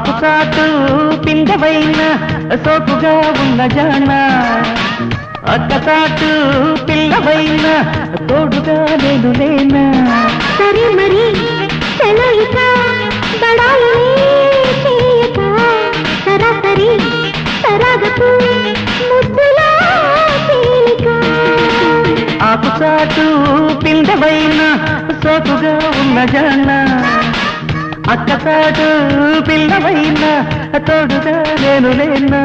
ఆకుచాటు పిందెవైన సోకుగా ఉన్న జాన అక్కచాటు పిల్లవైన తోడుగా నేను లేనా సరే మరి సెలయిక బడాయి చేయక సరాసరి సరాగపు ముద్దులా తేలిక ఆకుచాటు పిందెవైన సోకుగా ఉన్న జాన అక్కచాటు పిల్లవైన తోడుగా నేను లేనా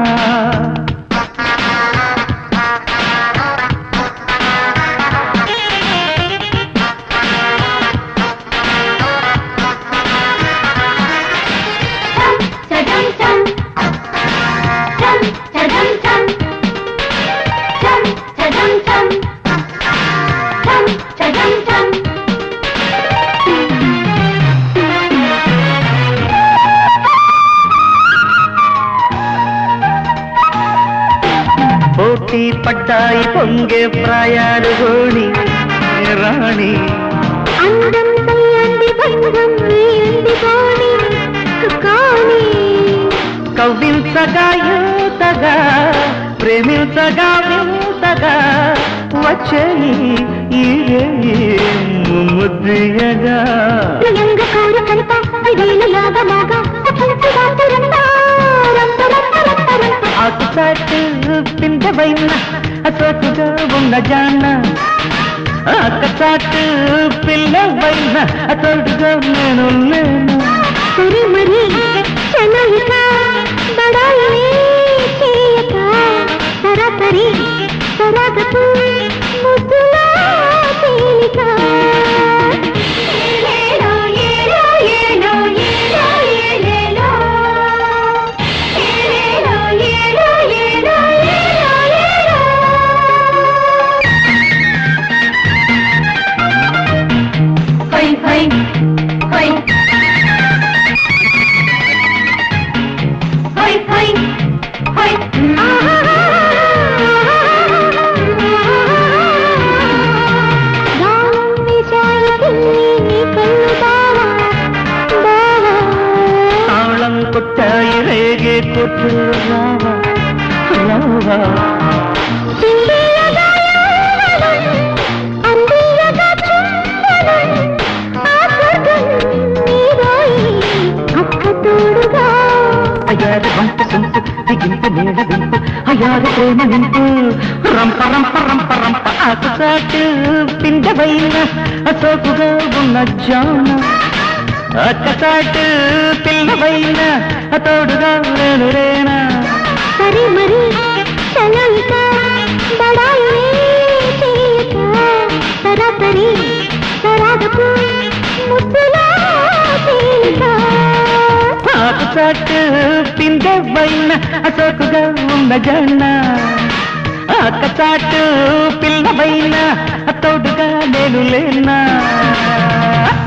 పోటీ పడ్డాయి పొంగే ప్రాయాలు గోణి రాణి అందం తయ్యంది బంధం వేయంది కోణి కాని కవ్వించగా యూతగా ప్రేమించగా వింతగా వచ్చేయి ముద్రియగా ప్రియంగ కోరికంత ఐదేళ్ళు లాగా ఆకుచాటు పిందెవైన సోకుగా ఉన్న జాన అక్కచాటు పిల్లవైన తోడుగా నేను లేను సరే మరి సెలయిక బడాయి చేయక సరాసరి సరాగపు ముద్దులా తేలిక తాళం కొట్టాయి రేగే కొట్టు రావా రావా అయ్యారు వంట సొంపు దిగింపు నీడ వింపు అయ్యారు ప్రేమ నింపు రంప రంప రంప రంప ఆకుచాటు పిందెవైన సోకుగా ఉన్న జాన అక్కచాటు పిల్లవైన తోడుగా నేను లేనా సరే మరి సెలయిక బడాయి చేయక సరాసరి సరాగపు ముద్దులా తేలిక ఆకుచాటు పిందెవైన సోకుగా ఉన్న జాన అక్కచాటు పిల్లవైన తోడుగా నేను లేనా